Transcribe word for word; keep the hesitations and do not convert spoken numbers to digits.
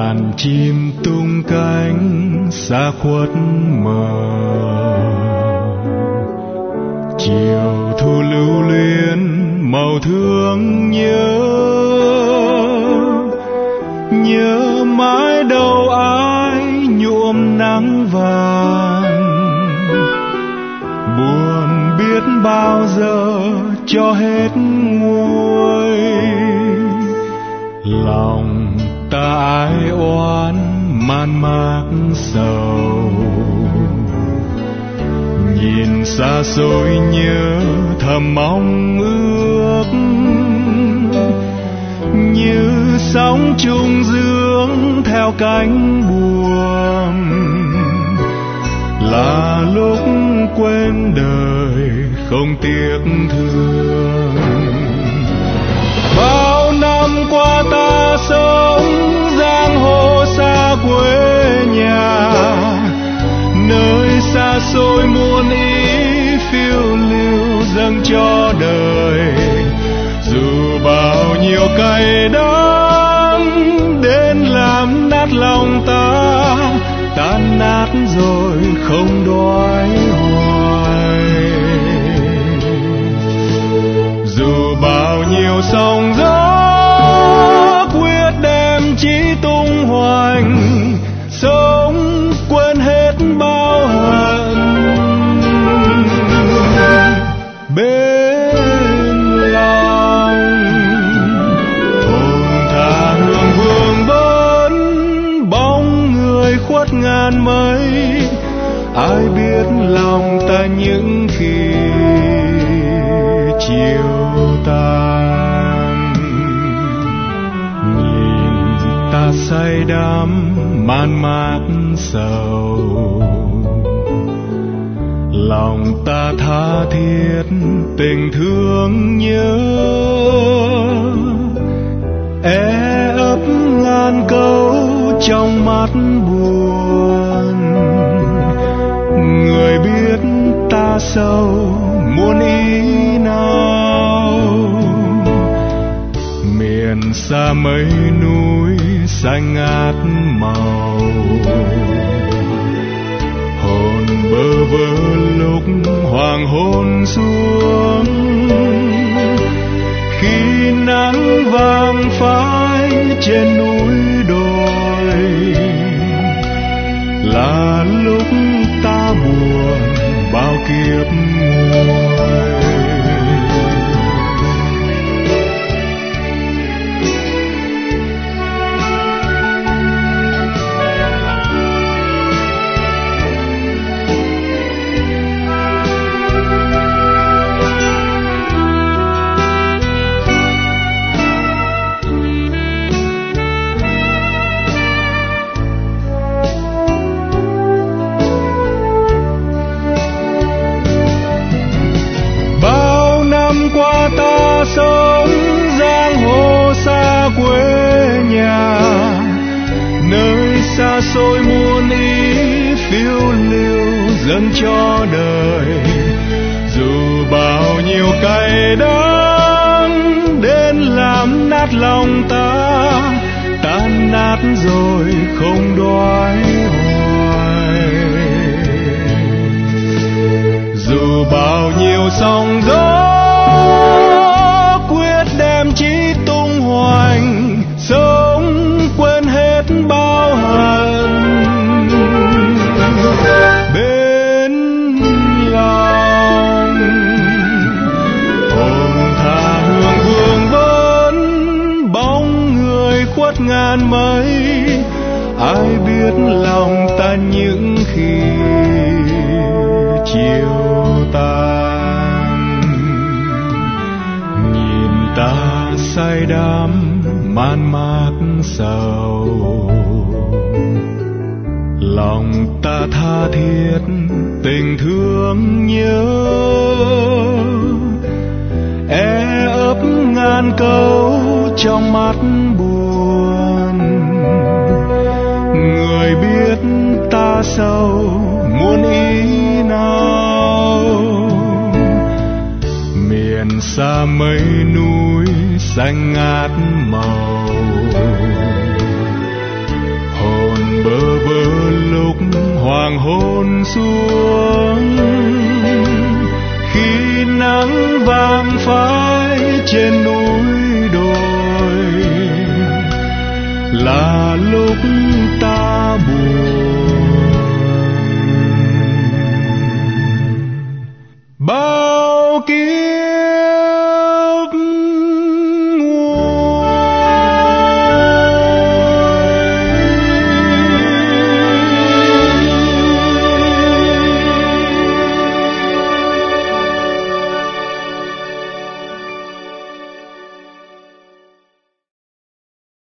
đàn chim tung cánh xa khuất mờ, chiều thu lưu luyến màu thương nhớ, nhớ mãi đâu ai nhuộm nắng vàng, buồn biết bao giờ cho hết nguôi. Lòng ta ái oán man mác sầu, nhìn xa xôi nhớ thầm mong ước, như sóng trung dương theo cánh buồm, là lúc quên đời không tiếc thương. Bao năm qua ta sống giang hồ xa quê nhà, nơi xa xôi muôn ý phiêu lưu dâng cho đời. Dù bao nhiêu cay đắng đến làm nát lòng ta, tan nát rồi không đoái hoài. Dù bao nhiêu sóng gió quyết đem chí tung hoành, sống quên hết bao hận bên lòng. Hồn thả hương vương vấn bóng người khuất ngàn mây, ai biết lòng ta những khi chiều tàn. Nhìn ta say đắm man mác sầu, lòng ta tha thiết tình thương nhớ, e ấp ngàn câu trong mắt buồn. Người biết ta sâu muôn ý nào, miền xa mấy núi xanh ngát màu, hồn bơ vơ lúc hoàng hôn xuống. Khi nắng vàng phai trên núi đồi, là lúc ta buồn bao kiếp nguôi. Qua ta sống giang hồ xa quê nhà, nơi xa xôi muôn ý phiêu lưu dâng cho đời. Dù bao nhiêu cay đắng đến làm nát lòng ta, tan nát rồi không đoái hoài. Dù bao nhiêu sóng gió quyết đem chí tung hoành, sống quên hết bao hận bên lòng. Hồn thả hương vương vấn bóng người khuất ngàn mây, ai biết lòng ta những khi chiều tàn. Nhìn ta say đắm man mác sầu, lòng ta tha thiết tình thương nhớ, e ấp ngàn câu trong mắt buồn. Người biết ta sâu muôn ý nào, miền xa mấy núi xanh ngát màu, là lúc ta buồn.